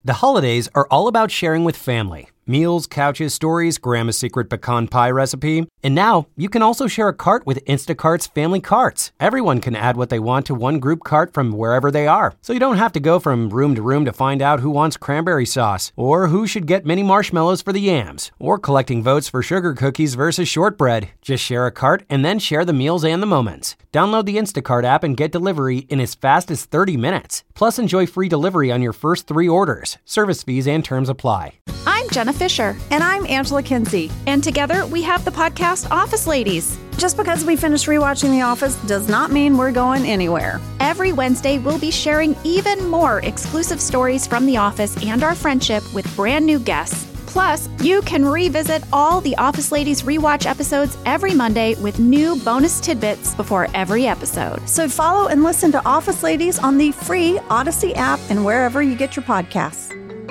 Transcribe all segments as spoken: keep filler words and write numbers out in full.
The holidays are all about sharing with family. Meals, couches, stories, Grandma's secret pecan pie recipe. And now, you can also share a cart with Instacart's Family Carts. Everyone can add what they want to one group cart from wherever they are. So you don't have to go from room to room to find out who wants cranberry sauce, or who should get mini marshmallows for the yams, or collecting votes for sugar cookies versus shortbread. Just share a cart and then share the meals and the moments. Download the Instacart app and get delivery in as fast as thirty minutes. Plus, enjoy free delivery on your first three orders. Service fees and terms apply. I'm Jenna Fisher. And I'm Angela Kinsey. And together we have the podcast Office Ladies. Just because we finished rewatching The Office does not mean we're going anywhere. Every Wednesday, we'll be sharing even more exclusive stories from The Office and our friendship with brand new guests. Plus, you can revisit all the Office Ladies rewatch episodes every Monday with new bonus tidbits before every episode. So follow and listen to Office Ladies on the free Odyssey app and wherever you get your podcasts.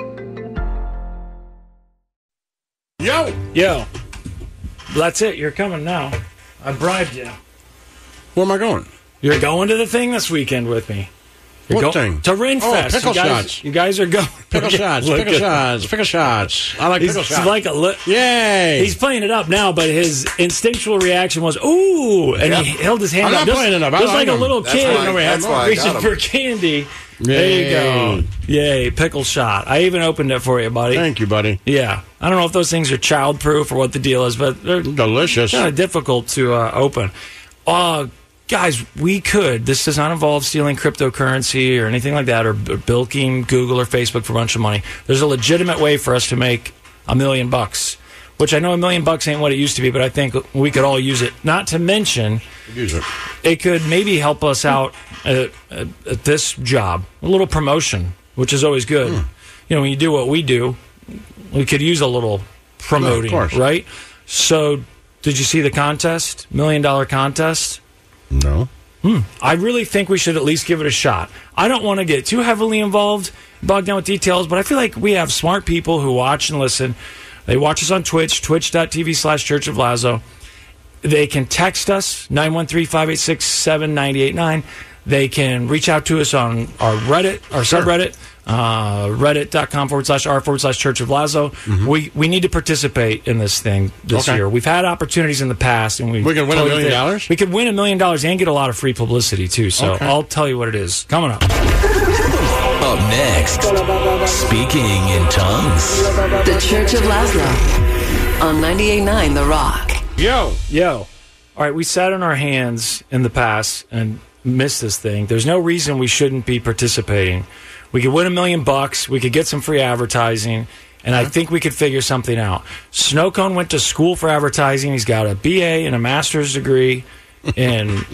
Yo! Yo. That's it. You're coming now. I bribed you. Where am I going? You're going to the thing this weekend with me. You're What go- thing? To Rinfest. Oh, pickle you guys, shots. You guys are going. Pickle shots, Look pickle at- shots, pickle shots. I like He's pickle shots. like a li- Yay! He's playing it up now, but his instinctual reaction was, ooh, and Yep. he held his hand I'm up. not just, playing it up. I Just like like a him. little That's kid why- that's why I reaching got him. for candy. There you go. Yay, pickle shot. I even opened it for you, buddy. Thank you, buddy. Yeah. I don't know if those things are child-proof or what the deal is, but they're Delicious. kind of difficult to uh, open. Uh, guys, we could. This does not involve stealing cryptocurrency or anything like that, or b- bilking Google or Facebook for a bunch of money. There's a legitimate way for us to make a million bucks, which I know a million bucks ain't what it used to be, but I think we could all use it. Not to mention, Use it. it could maybe help us out at, at, at this job. A little promotion, which is always good. Hmm. You know, when you do what we do, we could use a little promoting, Yeah, of course. right? So, did you see the contest? Million dollar contest? No. I really think we should at least give it a shot. I don't want to get too heavily involved, bogged down with details, but I feel like we have smart people who watch and listen. They watch us on Twitch, twitch.tv slash Church of Lazo. They can text us, nine one three, five eight six, seven nine eight nine. They can reach out to us on our Reddit, our Sure. subreddit, uh, reddit.com forward slash r forward slash Church of Lazo. Mm-hmm. We we need to participate in this thing this Okay. year. We've had opportunities in the past, and we We could win a totally million did. dollars? We could win a million dollars and get a lot of free publicity too. So Okay. I'll tell you what it is coming up. Up next, speaking in tongues. The Church of Laszlo on ninety-eight point nine The Rock. Yo. Yo, all right, we sat on our hands in the past and missed this thing. There's no reason we shouldn't be participating. We could win a million bucks. We could get some free advertising, and I think we could figure something out. Snowcone went to school for advertising. He's got a B A and a master's degree in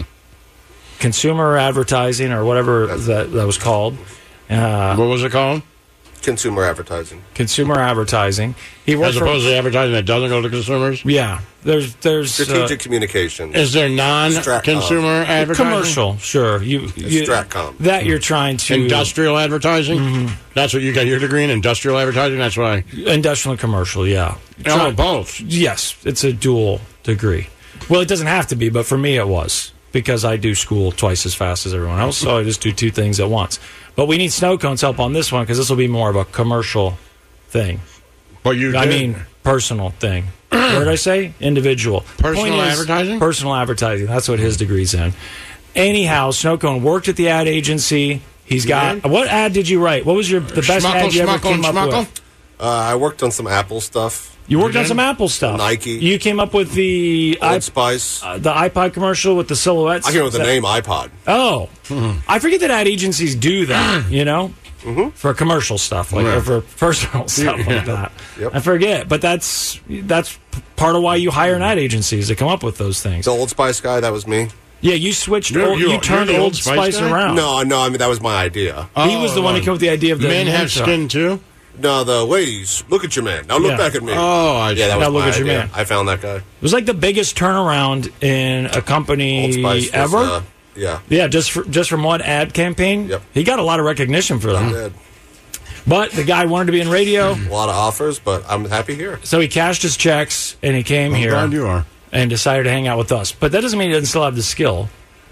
consumer advertising or whatever that, that was called. Uh, What was it called? Consumer advertising. consumer advertising. He worked As for- opposed to advertising that doesn't go to consumers? yeah. There's there's uh, Strategic communication. Is there non-consumer advertising? commercial. Sure, you, you Stratcom. that you're trying to Industrial advertising? Mm-hmm. That's what you got your degree in, industrial advertising? That's why. industrial and commercial. Yeah. Oh, Try- both. Yes, it's a dual degree. Well, it doesn't have to be, but for me it was because I do school twice as fast as everyone else, so I just do two things at once. But we need Snowcone's help on this one because this will be more of a commercial thing. But you I did. mean, personal thing. What did I say? Individual. Personal Point is, advertising? Personal advertising. That's what his degree's in. Anyhow, Snowcone worked at the ad agency. He's got. What ad did you write? What was your the best Schmuckle, ad you ever schmuckle, came up schmuckle? with? Uh, I worked on some Apple stuff. You worked You on did? some Apple stuff. Nike. You came up with the Old iP- Spice. uh, the iPod commercial with the silhouettes. I came up with the Is that- name iPod. Oh, I forget that ad agencies do that. You know, Mm-hmm. for commercial stuff, like Yeah. or for personal stuff Yeah. like that. Yep. I forget, but that's that's p- part of why you hire an ad agency is to come up with those things. The Old Spice guy, that was me. Yeah, you switched. You're- old, you're- you turned you're the Old Old Spice Spice, guy? around. No, no, I mean, that was my idea. he was the one who came up with the idea of the Men have intro. skin too? No, the ladies, look at your man. Now look Yeah. back at me. Oh, I yeah, that see. was Now look my at your idea. man. I found that guy. It was like the biggest turnaround in a Old company Spice was, ever. uh, yeah. Yeah, just for, just from one ad campaign. Yep. He got a lot of recognition for I that. did. But the guy wanted to be in radio, A lot of offers, but I'm happy here. so he cashed his checks and he came I'm here glad you are. and decided to hang out with us. But that doesn't mean he doesn't still have the skill.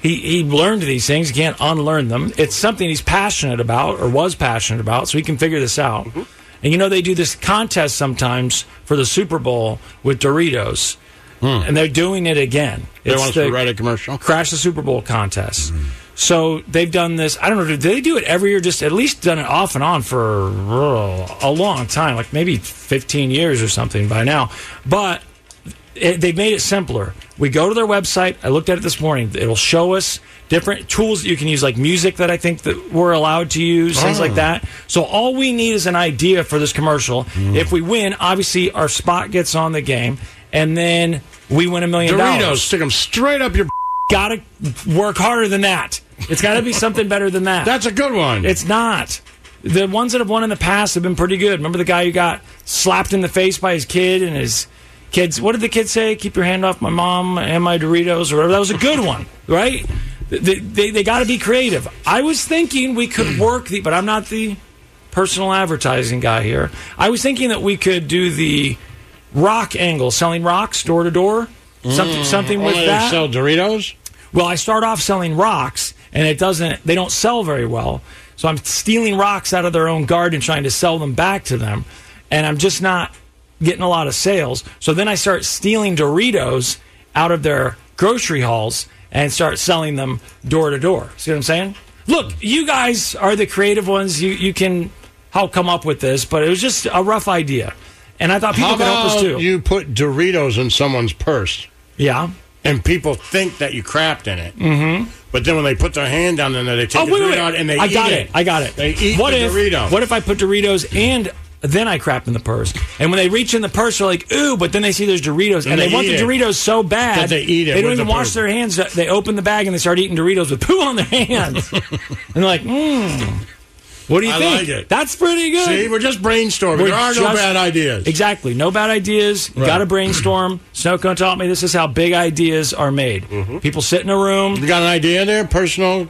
he, he learned these things. He can't unlearn them. It's something he's passionate about or was passionate about, so he can figure this out. Mm-hmm. And you know, they do this contest sometimes for the Super Bowl with Doritos. Hmm. And they're doing it again. They it's want us the to write a commercial? Crash the Super Bowl contest. Mm-hmm. So they've done this. I don't know. Do they do it every year? Just at least done it off and on for uh, a long time, like maybe fifteen years or something by now. But it, they've made it simpler. We go to their website. I looked at it this morning. It'll show us different tools that you can use, like music that I think that we're allowed to use, things oh. like that. So all we need is an idea for this commercial. Mm. If we win, obviously our spot gets on the game, and then we win a million dollars. Doritos, stick them straight up your... Gotta work harder than that. It's got to be something better than that. That's a good one. It's not. The ones that have won in the past have been pretty good. Remember the guy who got slapped in the face by his kid and his kids? What did the kid say? Keep your hand off my mom and my Doritos or whatever. That was a good one, right? They, they, they got to be creative. I was thinking we could work the, but I'm not the personal advertising guy here. I was thinking that we could do the rock angle, selling rocks door to door. Something, mm, something with that. Sell Doritos? Well, I start off selling rocks, and it doesn't. They don't sell very well. So I'm stealing rocks out of their own garden, trying to sell them back to them, and I'm just not getting a lot of sales. So then I start stealing Doritos out of their grocery hauls and start selling them door to door. See what I'm saying? Look, you guys are the creative ones. You you can help come up with this, but it was just a rough idea, and I thought people How could help us too. You put Doritos in someone's purse. Yeah. And people think that you crapped in it. Mm-hmm. But then when they put their hand down there, they take oh, the wait, Dorito wait. out and they I eat got it. it. I got it. They eat what the if, Dorito. What if I put Doritos and then I crap in the purse? And when they reach in the purse, they're like, ooh, but then they see there's Doritos. And, and they, they want the Doritos so bad that they eat it. They don't with even the wash purse. their hands. They open the bag and they start eating Doritos with poo on their hands. And they're like, mmm. What do you I think? like it. That's pretty good. See, we're just brainstorming. We're there are just, no bad ideas. Exactly. No bad ideas. You Right. got to brainstorm. Snowcone taught me this is how big ideas are made. Mm-hmm. People sit in a room. You got an idea there? Personal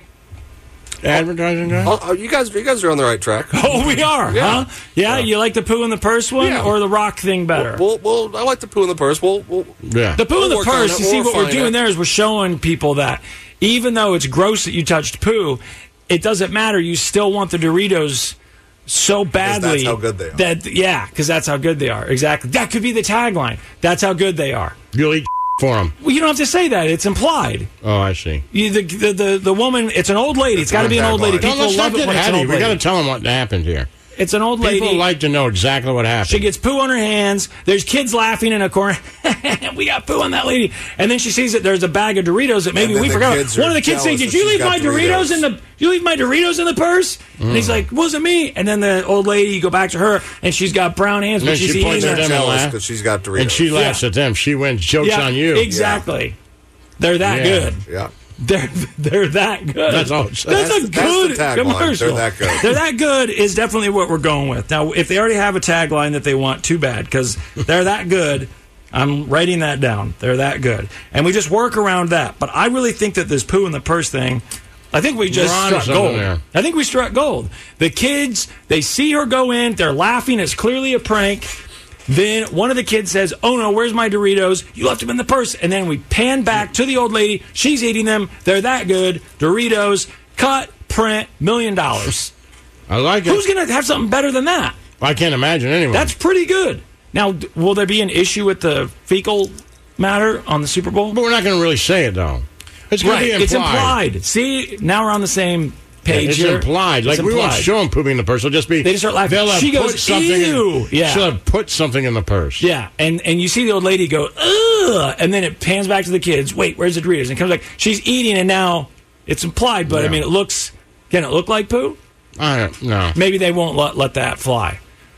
advertising guy? Oh, oh, you guys, you guys are on the right track. Oh, we are, Yeah. huh? Yeah, Yeah. you like the poo in the purse one Yeah. or the rock thing better? Well, well, well, I like the poo in the purse. We'll, we'll Yeah. The poo We'll in the work on purse, it. you see We'll what we're refine doing it. there is we're showing people that even though it's gross that you touched poo, it doesn't matter. You still want the Doritos so badly. that's how good they are. That, yeah, because that's how good they are. Exactly. That could be the tagline. That's how good they are. You'll eat for them. Well, you don't have to say that. It's implied. Oh, I see. You, the, the, the, the woman, it's an old lady. It's got to be an old lady. Tagline. People No, let's love not it get when it's an heady. old We got to lady. tell them what happened here. It's an old lady. People like to know exactly what happened. She gets poo on her hands. There's kids laughing in a corner. We got poo on that lady. And then she sees that there's a bag of Doritos that maybe And then we the forgot. kids One are of the kids saying, jealous "Did that you she's leave my got Doritos. Doritos." in the? Did you leave my Doritos in the purse?" Mm. And he's like, "Wasn't me." And then the old lady, you go back to her, and she's got brown hands, And but then she's she eating points at them. them and jealous laughs. because she's got Doritos. And she laughs Yeah. at them. She wins. Jokes Yeah, on you. exactly. They're that Yeah. good. Yeah. They're they're that good. That's all. That's, That's- a that's the good tagline. commercial. They're that good. They're that good is definitely what we're going with. Now, if they already have a tagline that they want, too bad because they're that good. I'm writing that down. They're that good, and we just work around that. But I really think that this poo in the purse thing. I think we just We're onto struck something gold. there. I think we struck gold. The kids, they see her go in. They're laughing. It's clearly a prank. Then one of the kids says, "Oh no, where's my Doritos? You left them in the purse." And then we pan back to the old lady. She's eating them. They're that good. Doritos, cut, print, million dollars. I like it. Who's going to have something better than that? I can't imagine anyone. That's pretty good. Now, d- will there be an issue with the fecal matter on the Super Bowl? But we're not going to really say it, though. It's going Right, to be implied. it's implied. See, now we're on the same page It's here. implied. Like, It's we won't implied. show them pooping in the purse. It'll just be... They just start laughing. They'll have She put goes, something "Ew." In, Yeah. She'll have put something in the purse. Yeah, and, and you see the old lady go, ugh, and then it pans back to the kids. Wait, where's the Doritos? And it comes back. She's eating, and now it's implied, but I Yeah. mean, it looks, can it look like poo? I don't know. Maybe they won't let, let that fly.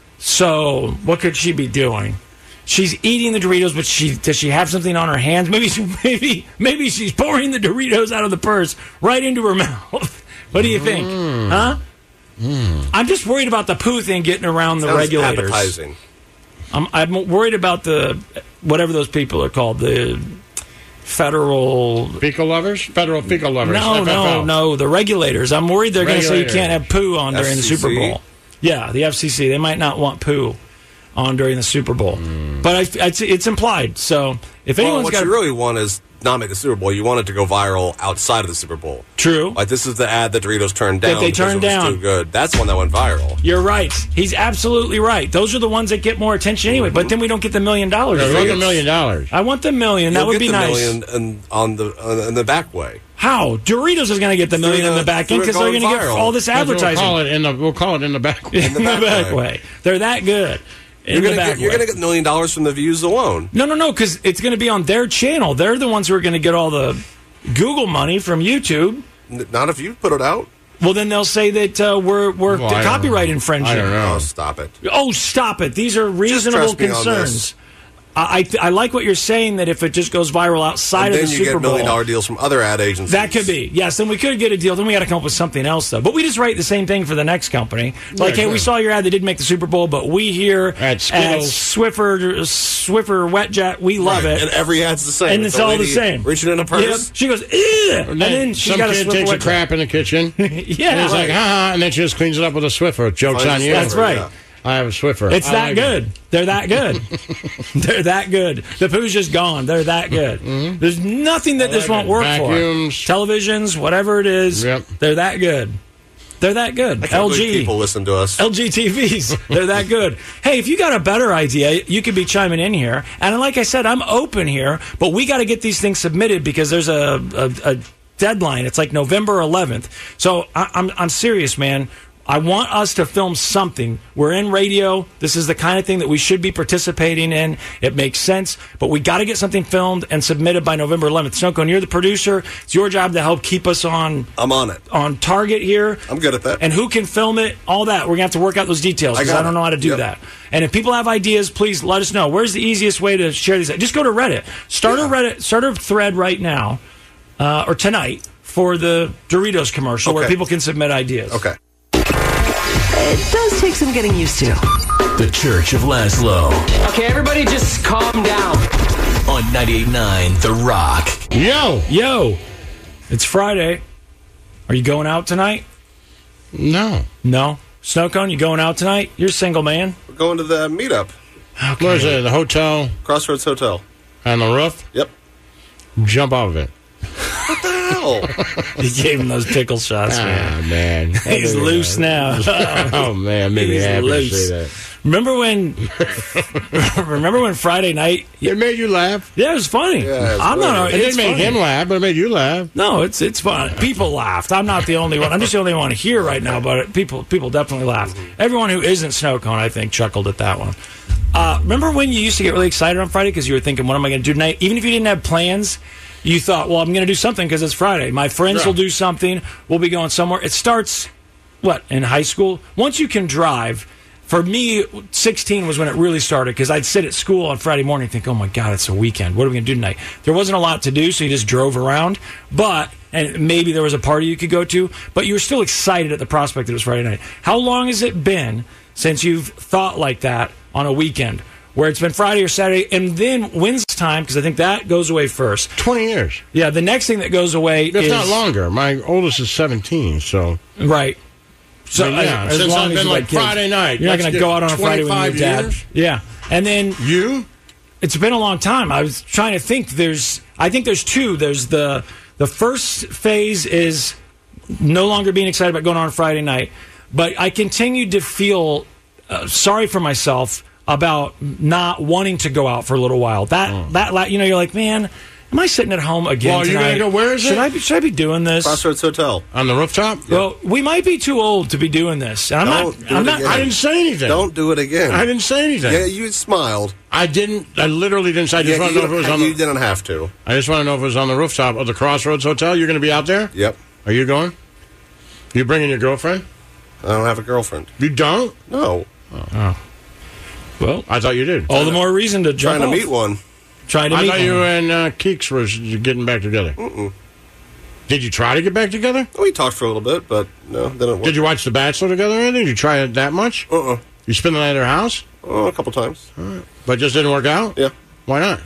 So what could she be doing? She's eating the Doritos, but she does she have something on her hands? Maybe she, maybe maybe she's pouring the Doritos out of the purse right into her mouth. What do you think? Mm. Huh? Mm. I'm just worried about the poo thing getting around the Sounds regulators. appetizing. I'm, I'm worried about the whatever those people are called, the federal. Fecal lovers? Federal fecal lovers. No, F F L. no, no. The regulators. I'm worried they're going to say you Regulators. can't have poo on during the F C C? Super Bowl. Yeah, the F C C. They might not want poo on during the Super Bowl. Mm. But I, it's, it's implied. So if well, anyone's what got you really want is not make the Super Bowl. You want it to go viral outside of the Super Bowl. True. Like this is the ad that Doritos turned down. That they because turned it was down. Too good. That's the one that went viral. You're right. He's absolutely right. Those are the ones that get more attention anyway. Mm-hmm. But then we don't get the million dollars. I want the million dollars. I want the million. You'll that would get be the nice. Million in, on the on, in the back way. How? Doritos is going to get the million the, in the back end because they're going to get all this advertising. We'll call it in the, we'll call it in the back way. In the back, back way. way. They're that good. You're going to get a million dollars from the views alone. No, no, no, because it's going to be on their channel. They're the ones who are going to get all the Google money from YouTube. N- not if you put it out. Well, then they'll say that uh, we're we're well, copyright infringing. I don't know. Oh, stop it. Oh, stop it. These are reasonable concerns. I, I I like what you're saying, that if it just goes viral outside and of the Super Bowl. Then you get million dollar deals from other ad agencies. That could be. Yes, then we could get a deal. Then we got to come up with something else, though. But we just write the same thing for the next company. Like, yeah, hey, sure. we saw your ad that didn't make the Super Bowl, but we here at, at Swiffer, Swiffer Wet Jet, we love right. it. And every ad's the same. And it's, it's all the same. Reaching in a purse. Yep. She goes, ew. And, and then she's some got kid a takes Swiffer a crap in the kitchen. yeah. And it's right. like, ha ha, and then she just cleans it up with a Swiffer. Joke's Find on you. That's right. Yeah. I have a Swiffer. It's I that like good. It. They're that good. They're that good. The poo's just gone. They're that good. Mm-hmm. There's nothing that I this like won't it. work Vacuums. for. Televisions, whatever it is, yep. they're that good. They're that good. I can't L G believe people listen to us. L G T Vs. They're that good. Hey, if you got a better idea, you could be chiming in here. And like I said, I'm open here, but we got to get these things submitted because there's a, a, a deadline. It's like November eleventh. So I, I'm I'm serious, man. I want us to film something. We're in radio. This is the kind of thing that we should be participating in. It makes sense. But we got to get something filmed and submitted by November eleventh. Snowcone, you're the producer. It's your job to help keep us on I'm on it. On target here. I'm good at that. And who can film it, all that. We're going to have to work out those details because I, I don't know how to do yep. that. And if people have ideas, please let us know. Where's the easiest way to share these? Just go to Reddit. Start yeah. a Reddit, start a thread right now uh, or tonight for the Doritos commercial okay. where people can submit ideas. Okay. It does take some getting used to. The Church of Laszlo. Okay, everybody just calm down. On ninety-eight point nine The Rock. Yo! Yo! It's Friday. Are you going out tonight? No. No? Snowcone, you going out tonight? You're a single man. We're going to the meetup. Okay. Where's it? The hotel? Crossroads Hotel. On the roof? Yep. Jump off of it. What the hell? He gave him those tickle shots, man. Ah, man. He's loose now. Oh, man. Made me happy loose. to see that. Remember when Remember when Friday night... It made you laugh? Yeah, it was funny. Yeah, it was I'm not, it didn't make him laugh, but it made you laugh. No, it's it's fun. People laughed. I'm not the only one. I'm just the only one here right now, but people people definitely laughed. Everyone who isn't Snowcone, I think, chuckled at that one. Uh, remember when you used to get really excited on Friday because you were thinking, what am I going to do tonight? Even if you didn't have plans... You thought, well, I'm going to do something because it's Friday. My friends yeah. will do something. We'll be going somewhere. It starts, what, in high school? Once you can drive, for me, sixteen was when it really started because I'd sit at school on Friday morning and think, oh, my God, it's a weekend. What are we going to do tonight? There wasn't a lot to do, so you just drove around. But, and maybe there was a party you could go to, but you were still excited at the prospect that it was Friday night. How long has it been since you've thought like that on a weekend? Where it's been Friday or Saturday, and then when's time, because I think that goes away first. twenty years. Yeah, the next thing that goes away it's is... It's not longer. My oldest is seventeen, so... Right. So, I mean, yeah, as, as since long I've as been like kids, Friday night. You're not going to go out on a Friday with your dad. Years? Yeah. And then... You? It's been a long time. I was trying to think. There's... I think there's two. There's the... The first phase is no longer being excited about going on Friday night, but I continued to feel uh, sorry for myself about not wanting to go out for a little while. That oh. that you know, you're like, man, am I sitting at home again? Well, you're tonight? gonna go. Where is should it? I be, should I be doing this? Crossroads Hotel on the rooftop. Yep. Well, we might be too old to be doing this. And I'm Don't not. do I'm it not. again. I didn't say anything. Don't do it again. I didn't say anything. Yeah, you smiled. I didn't. I literally didn't say. I just yeah, want to know if it was on. You the, didn't have to. I just want to know if it was on the rooftop of the Crossroads Hotel. You're going to be out there. Yep. Are you going? You bringing your girlfriend? I don't have a girlfriend. You don't? No. Oh. oh. Well, I thought you did. All the more reason to jump Trying to off. meet one. Trying to I meet thought one. you and uh, Keeks was getting back together. Mm-mm. Did you try to get back together? We talked for a little bit, but no, didn't work. Did you watch The Bachelor together or anything? Did you try it that much? Uh-uh. You spend the night at her house? Oh, a couple times. All right. But just didn't work out? Yeah. Why not?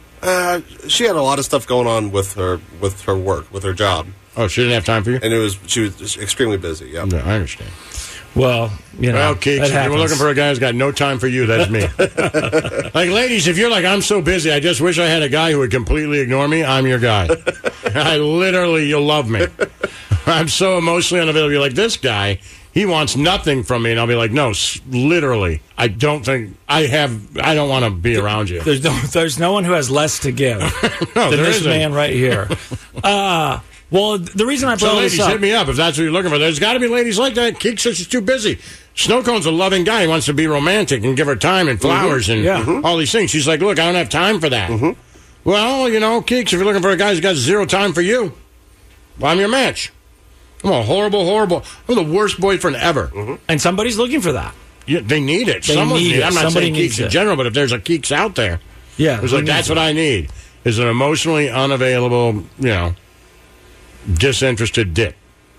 Uh, she had a lot of stuff going on with her with her work, with her job. Oh, she didn't have time for you? And it was she was extremely busy, yeah. No, I understand. Well, you know, well, Keeks, if you're looking for a guy who's got no time for you, that's me. Like, ladies, if you're like, I'm so busy, I just wish I had a guy who would completely ignore me, I'm your guy. I literally, you'll love me. I'm so emotionally unavailable. You're like, this guy, he wants nothing from me. And I'll be like, no, literally, I don't think, I have, I don't want to be around you. There's no, there's no one who has less to give no, than there this isn't. man right here. Uh, well, the reason I brought so this ladies, up... hit me up if that's what you're looking for. There's got to be ladies like that. Keeks says she's too busy. Snowcone's a loving guy. He wants to be romantic and give her time and flowers mm-hmm. and yeah. mm-hmm. all these things. She's like, look, I don't have time for that. Mm-hmm. Well, you know, Keeks, if you're looking for a guy who's got zero time for you, well, I'm your match. I'm a horrible, horrible. I'm the worst boyfriend ever. Mm-hmm. And somebody's looking for that. Yeah, they need it. They Someone need need it. it. I'm not Somebody saying needs Keeks in it. general, but if there's a Keeks out there, yeah, it's like, that's it? what I need, is an emotionally unavailable, you know, disinterested dick.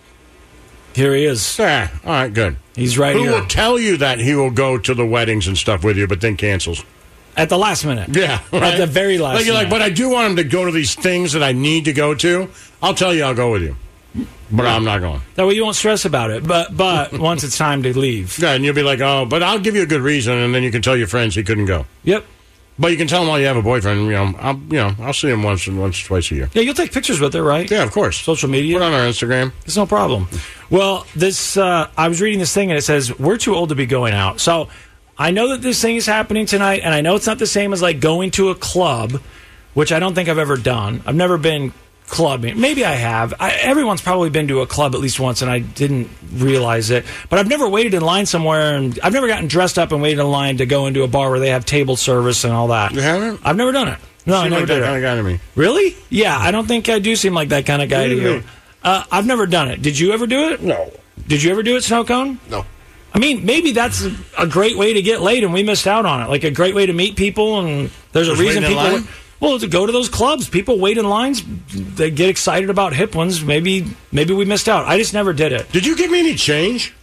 Here he is. Yeah, all right, good. He's right Who here. will tell you that he will go to the weddings and stuff with you, but then cancels? At the last minute. Yeah. Right? At the very last like, you're minute. like, but I do want him to go to these things that I need to go to. I'll tell you I'll go with you. But I'm not going. That way you won't stress about it. But but once it's time to leave. Yeah, and you'll be like, oh, but I'll give you a good reason, and then you can tell your friends he couldn't go. Yep. But you can tell them all you have a boyfriend. You know, I'll, you know, I'll see him once and once, twice a year. Yeah, you'll take pictures with her, right? Yeah, of course. Social media. Put it on our Instagram. It's no problem. Well, this uh, I was reading this thing, and it says, we're too old to be going out. So I know that this thing is happening tonight, and I know it's not the same as like going to a club, which I don't think I've ever done. I've never been clubbing. Maybe I have. I, everyone's probably been to a club at least once, and I didn't realize it. But I've never waited in line somewhere, and I've never gotten dressed up and waited in line to go into a bar where they have table service and all that. You haven't? I've never done it. No, I Seem never like did that it. kind of guy to me. Really? Yeah, I don't think I do seem like that kind of guy to you. Uh, I've never done it. Did you ever do it? No. Did you ever do it, Snowcone? No. I mean, maybe that's a, a great way to get laid, and we missed out on it. Like a great way to meet people, and there's a Just reason waiting in people. line? Well, to go to those clubs, people wait in lines. They get excited about hip ones. Maybe, maybe we missed out. I just never did it. Did you give me any change?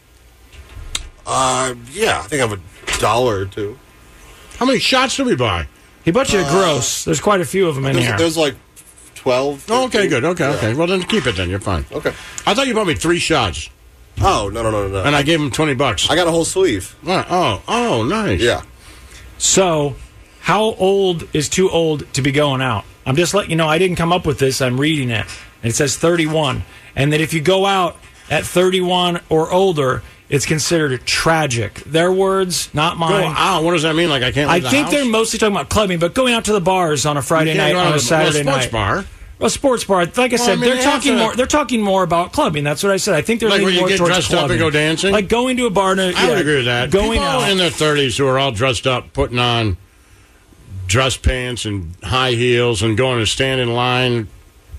Uh, yeah, I think I have a dollar or two. How many shots did we buy? He bought you a Uh, gross. There's quite a few of them in There's, here. there's like twelve. Oh, okay, thirteen. good. Okay, Yeah. okay. Well, then keep it then. You're fine. Okay. I thought you bought me three shots, Oh, no, no, no, no, no. and I gave him twenty bucks. I got a whole sleeve. Oh, oh, oh, nice. Yeah. So, how old is too old to be going out? I'm just letting you know, I didn't come up with this. I'm reading it. And it says thirty-one. And that if you go out at thirty-one or older, it's considered tragic. Their words, not Go mine. out. What does that mean? Like I can't I leave the think house? they're mostly talking about clubbing, but going out to the bars on a Friday You can't night, go on to a the- Saturday well, a sports night. bar. A sports bar. Like I Well, said, I mean, they're they talking have to- more. They're talking more about clubbing. That's what I said. I think they're Like leaning when you more get towards dressed up and clubbing. go dancing? Like going to a bar. To, I yeah, would agree with that. Going People out in their thirties who are all dressed up, putting on dress pants and high heels, and going to stand in line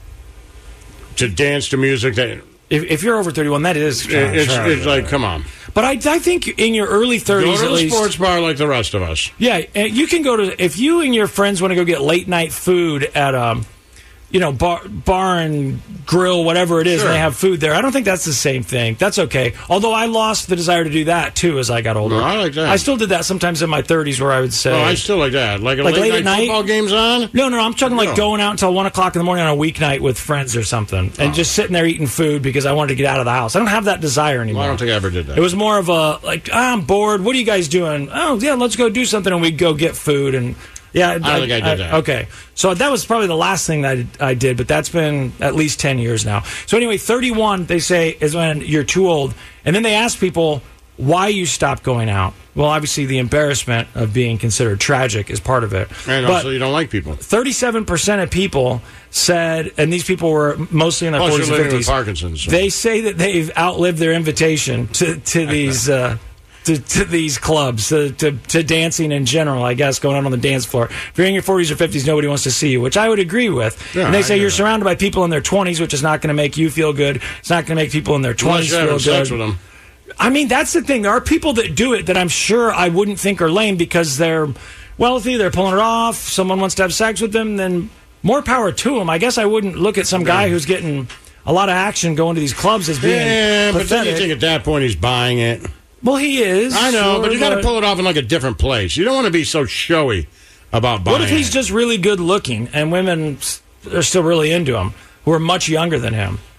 to dance to music that. If, if you're over thirty-one, that is It- it's, it's like, come on. But I, I think in your early Go thirties, to at the least, sports bar like the rest of us. yeah, and you can go to if you and your friends want to go get late night food at um, you know, bar, bar and grill, whatever it is, Sure. and they have food there. I don't think that's the same thing. That's okay. Although I lost the desire to do that too as I got older. No, I like that. I still did that sometimes in my thirties, where I would say, Oh, I still like that. Like a Like late, late night, at night? football games on. No, no, I'm talking like No. going out until one o'clock in the morning on a weeknight with friends or something, and Oh. just sitting there eating food because I wanted to get out of the house. I don't have that desire anymore. Well, I don't think I ever did that. It was more of a like, ah, I'm bored. What are you guys doing? Oh, yeah, let's go do something, and we'd go get food. And yeah, I don't think I did that. Okay, so that was probably the last thing that I, I did, but that's been at least ten years now. So anyway, thirty-one they say is when you're too old, and then they ask people why you stopped going out. Well, obviously the embarrassment of being considered tragic is part of it. And but also, you don't like people. thirty-seven percent of people said, and these people were mostly in their Plus, forties you're and living with fifties. Parkinson's. So. They say that they've outlived their invitation to, to these uh, to, to these clubs, to, to to dancing in general. I guess going out on the dance floor. If you're in your forties or fifties, nobody wants to see you, which I would agree with. Yeah, and they I say get you're that. surrounded by people in their twenties, which is not going to make you feel good. It's not going to make people in their Unless twenties you're feel having good. sex with them. I mean, that's the thing. There are people that do it that I'm sure I wouldn't think are lame because they're wealthy, they're pulling it off, someone wants to have sex with them, then more power to them. I guess I wouldn't look at some guy who's getting a lot of action going to these clubs as being Yeah, but then you pathetic. think at that point he's buying it. Well, he is. I know, sure, but you got to pull it off in like a different place. You don't want to be so showy about buying What if he's it. just really good looking and women s- are still really into him who are much younger than him?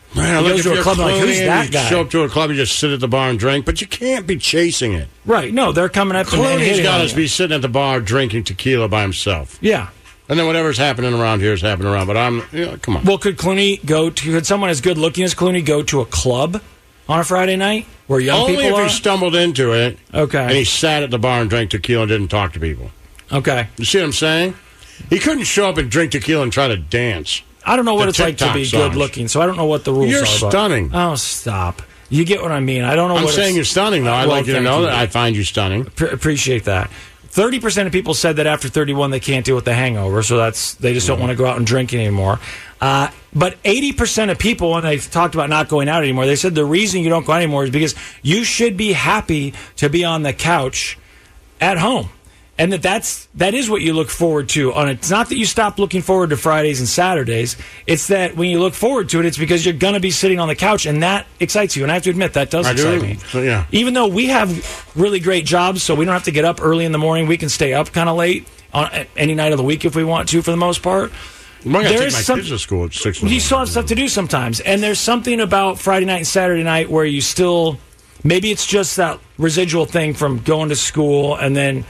Man, you look, go if to a you're club, like, who's Clooney that and you guy? show up to a club, you just sit at the bar and drink, but you can't be chasing it. Right. No, they're coming up and, and Clooney's hitting got on to you. be sitting at the bar drinking tequila by himself. Yeah. And then whatever's happening around here is happening around. But I'm, you know, come on. Well, could Clooney go to, could someone as good looking as Clooney go to a club on a Friday night where young Only people if are? he stumbled into it. Okay. And he sat at the bar and drank tequila and didn't talk to people. Okay. You see what I'm saying? He couldn't show up and drink tequila and try to dance. I don't know what The it's like to TikTok be songs. good looking, so I don't know what the rules You're are. about- stunning. Oh, stop. You get what I mean. I don't know I'm what saying it's- you're stunning, though. I'd Well, like you to thank know you. that I find you stunning. Pre- appreciate that. thirty percent of people said that after thirty-one they can't deal with the hangover, so that's they just don't want to go out and drink anymore. Uh, but eighty percent of people, when they've talked about not going out anymore, they said the reason you don't go out anymore is because you should be happy to be on the couch at home. And that that's, that is what you look forward to. On It's not that you stop looking forward to Fridays and Saturdays. It's that when you look forward to it, it's because you're going to be sitting on the couch, and that excites you. And I have to admit, that does I excite do. me. So, yeah. Even though we have really great jobs, so we don't have to get up early in the morning. We can stay up kind of late on any night of the week if we want to, for the most part. I'm going to There take is my some- kids to school at six in the You still have stuff to do sometimes. And there's something about Friday night and Saturday night where you still, maybe it's just that residual thing from going to school and then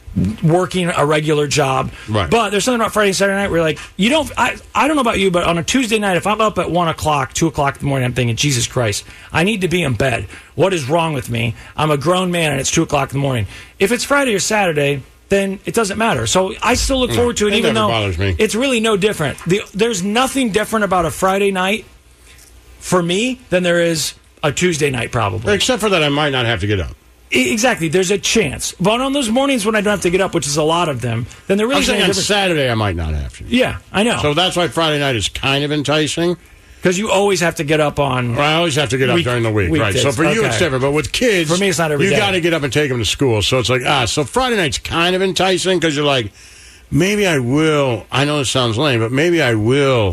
working a regular job. Right. But there's something about Friday and Saturday night where you're like, you don't, I, I don't know about you, but on a Tuesday night, if I'm up at one o'clock, two o'clock in the morning, I'm thinking, Jesus Christ, I need to be in bed. What is wrong with me? I'm a grown man and it's two o'clock in the morning. If it's Friday or Saturday, then it doesn't matter. So I still look No, forward to it, it even never though bothers me. it's really no different. The, there's nothing different about a Friday night for me than there is a Tuesday night, probably. Except for that, I might not have to get up. E- Exactly. There's a chance. But on those mornings when I don't have to get up, which is a lot of them, then there really I'm isn't saying any on difference. Saturday, I might not have to. Yeah, I know. So that's why Friday night is kind of enticing. Because you always have to get up on. Or I always have to get up Week- during the week, right? weekdays. So for you, it's Okay. different. But with kids, For me, it's not every you day. got to get up and take them to school. So it's like, ah, so Friday night's kind of enticing because you're like, maybe I will. I know this sounds lame, but maybe I will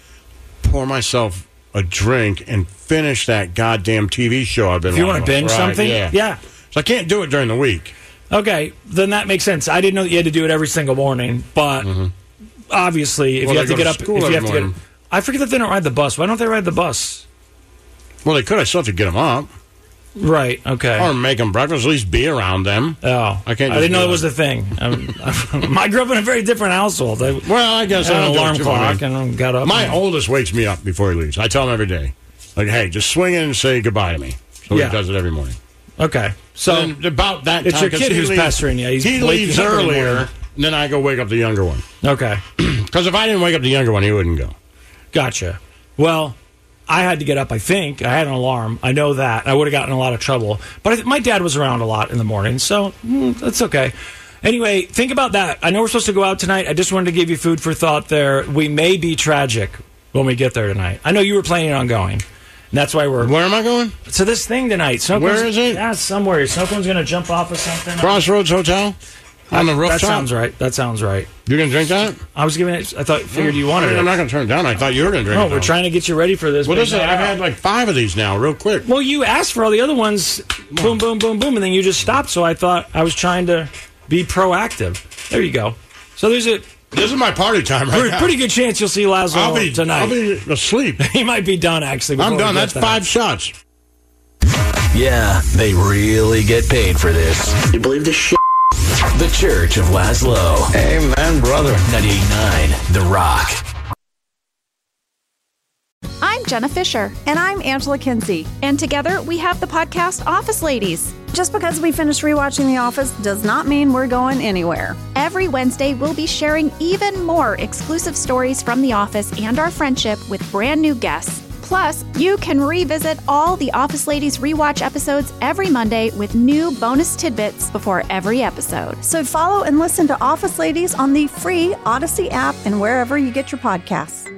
pour myself a drink and finish that goddamn T V show I've been If you watching. want to binge Right, something? Yeah. Yeah. So I can't do it during the week. Okay, then that makes sense. I didn't know that you had to do it every single morning, but obviously, if Well, you have they to go get to up, school if you every have to get, morning. I forget that they don't ride the bus. Why don't they ride the bus? Well, they could. I still have to get them up. Right. Okay. Or make them breakfast, at least be around them. Oh, I can't I just didn't know do it was a thing. Um, I grew up in a very different household. I, Well, I guess had I an don't do it alarm too clock much. and got up. My and- oldest wakes me up before he leaves. I tell him every day, like, hey, just swing in and say goodbye to me. So Yeah. he does it every morning. Okay, so And about that it's time, your 'cause kid he who's leaves- pestering you. He's he waking leaves up every morning. earlier, and then I go wake up the younger one. Okay, Because if I didn't wake up the younger one, he wouldn't go. gotcha. Well, I had to get up. I think I had an alarm. I know that. I would have gotten in a lot of trouble. But I th- my dad was around a lot in the morning, so mm, that's okay. Anyway, think about that. I know we're supposed to go out tonight. I just wanted to give you food for thought there. We may be tragic when we get there tonight. I know you were planning on going. And that's why we're... Where am I going? So this thing tonight. Snow Where Cone's- is it? Yeah, somewhere. Snow Cone's going to jump off of something. Crossroads Hotel? On the rooftop? That sounds right. That sounds right. You going to drink that? I was giving it... I thought, figured you I wanted mean, I'm it. not going to turn it down. I thought you were going to drink No, it. we're now. trying to get you ready for this. Well, big listen, night I've out. had like five of these now, real quick. Well, you asked for all the other ones. Boom, boom, boom, boom. And then you just stopped. So I thought I was trying to be proactive. There you go. So there's a... This is my party time right Pretty, now. pretty good chance you'll see Laszlo I'll be, tonight. I'll be asleep. He might be done, actually. I'm before we done. get That's there. five shots. Yeah, they really get paid for this. You believe this shit? The Church of Laszlo. Amen, brother. ninety-eight point nine The Rock. I'm Jenna Fisher, And I'm Angela Kinsey. and together we have the podcast Office Ladies. Just because we finished rewatching The Office does not mean we're going anywhere. Every Wednesday, we'll be sharing even more exclusive stories from The Office and our friendship with brand new guests. Plus, you can revisit all the Office Ladies rewatch episodes every Monday with new bonus tidbits before every episode. So follow and listen to Office Ladies on the free Odyssey app and wherever you get your podcasts.